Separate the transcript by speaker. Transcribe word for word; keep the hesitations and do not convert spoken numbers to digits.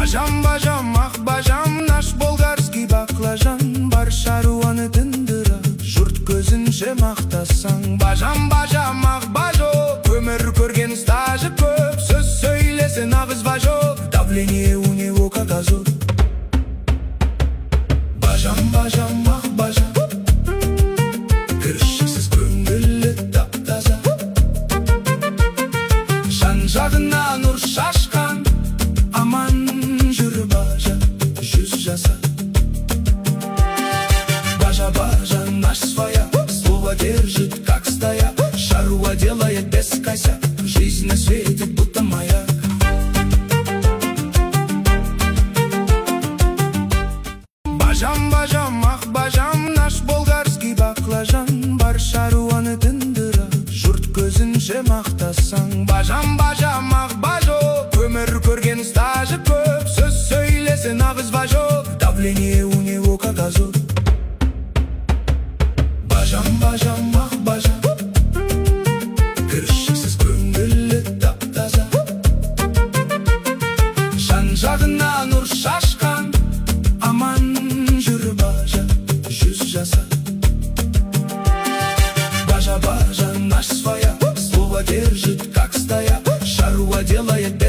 Speaker 1: Бажам, бажам, ах бажам, наш болгарский баклажан. Бар шаруаны тындыра, жұрт көзінше мақтасаң. Бажам, бажам, ах бажо, өмір көрген стажы көп. Сөз сөйлесе нағыз бажо, давление у него как азот. Бажам, бажам, ах бажам, кіршіксіз көңілі тап-таза. Жан-жағына нұр шашқан, аман жүр бажа, жүз жаса. Бажа, бажа, наш своя, слово держит, как стоя. Шаруа делает без косяк, жизнь на свете будто моя. Бажам, бажам, ах бажам, наш болгарский баклажан. Бар шаруаны тындыра, жұрт көзінше мақтасаң. Бажам, бажам, ах бажо, өмір көрген стажы көп. Сөз сөйлесе нағыз бажо, давление у него как азот. Бажам, бажам, ах бажам, кіршіксіз көңілі тап-таза. Жан-жағына нұр шашқан, аман жүр бажа, жүз жаса. Бажа, бажа, наш своя, слово держит, как стоя. Шаруа делает